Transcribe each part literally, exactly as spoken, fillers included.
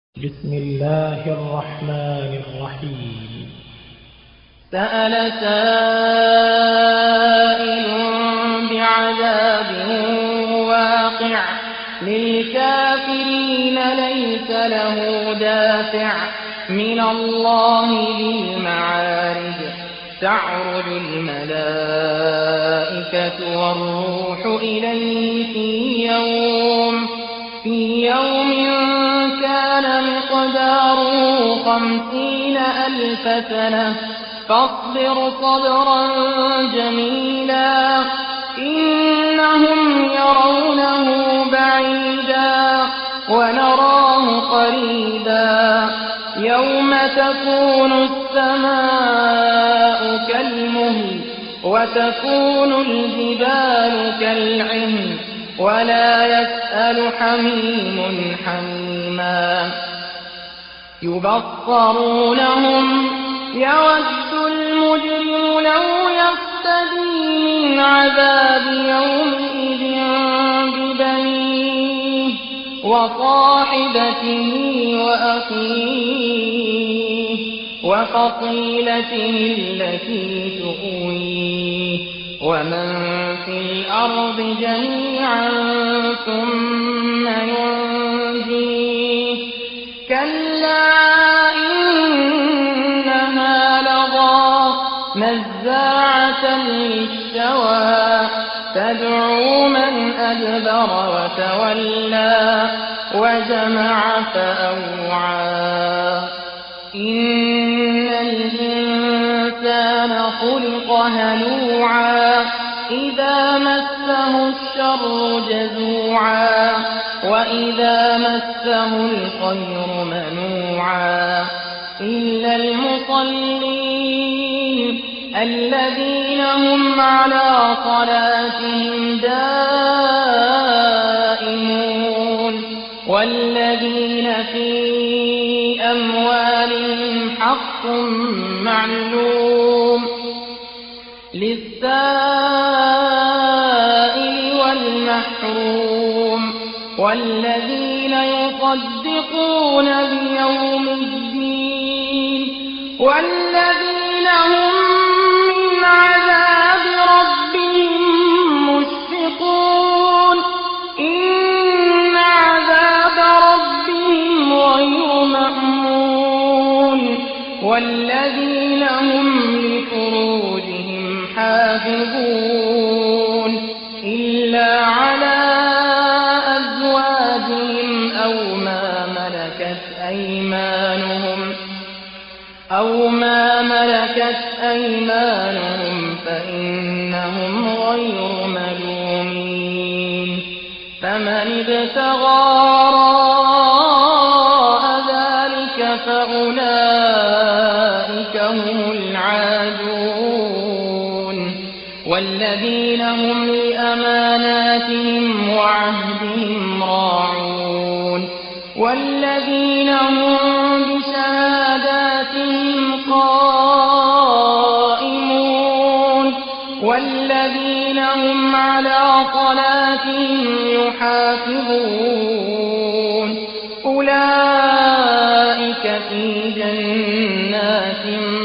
بسم الله الرحمن الرحيم. سأل سائل بعذاب واقع للكافرين ليس له دافع من الله ذي المعارج تعرج الملائكة والروح إليه في يوم في يوم كان مقداره خمسين ألف سنة فاصبر صبرا جميلا إنهم يرونه بعيدا ونراه قريبا يوم تكون السماء كالمهل وتكون الجبال كالعهن ولا يسأل حميم حميما يبصرونهم يود المجرم لو يفتدي من عذاب يومئذ ببنيه وصاحبته وأخيه وفصيلته التي تؤويه ومن في الأرض جميعا ثم ينجيه كلا إنها لظى نزاعة للشوى تدعو من أدبر وتولى وجمع فأوعى إن الإنسان خلق هلوعا إذا مسه الشر جزوعا وإذا مسه الخير منوعا إلا المصلين الذين هم على صلاتهم دائمون والذين في أموالهم حق معلوم للسائل والمحروم والذين يصدقون بيوم الدين والذين هم من عذاب ربهم مشفقون إن عذاب ربهم غير مأمون والذين هم لفروجهم حافظون إلا على أزواجهم أو ما ملكت أيمانهم أو ما ملكت أيمانهم فإنهم غير ملومين فمن ابتغى وراء ذلك فأولئك هم العادون والذين هم لأماناتهم وعهدهم راعون والذين هم بشهاداتهم قائمون والذين هم على صلاتهم يحافظون أولئك في جنات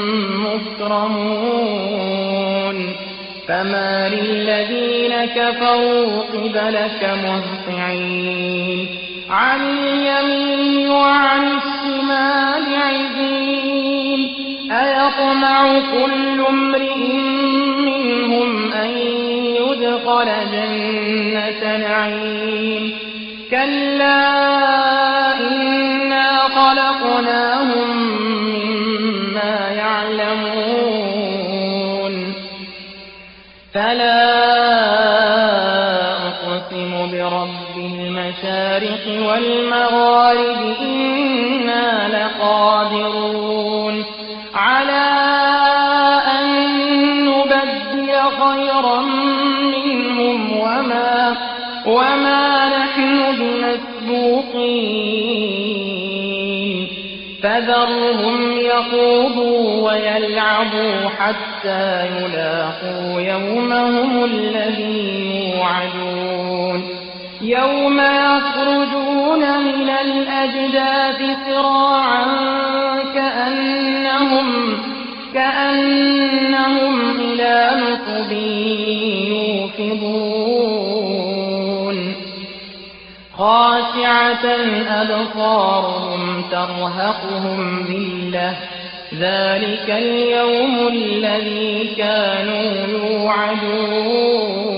مكرمون فما للذين كفروا قبلك مهطعين عن اليمين وعن الشمال عزين أيطمع كل امرئ منهم أن يدخل جنة نعيم كلا إنا خلقناهم مما يعلمون فلا أقسم برب المشارق والمغارب إنا لقادرون على أن نبدل خيرا منهم وما, وما نحن بمسبوقين فذرهم يخوضوا ويلعبوا حتى يلاقوا يومهم الذي يوعدون يوم يخرجون من الأجداث سراعا كأنهم, كأنهم إلى نصب يوفضون خاشعة أبصارهم ترهقهم ذلة ذلك اليوم الذي كانوا يوعدون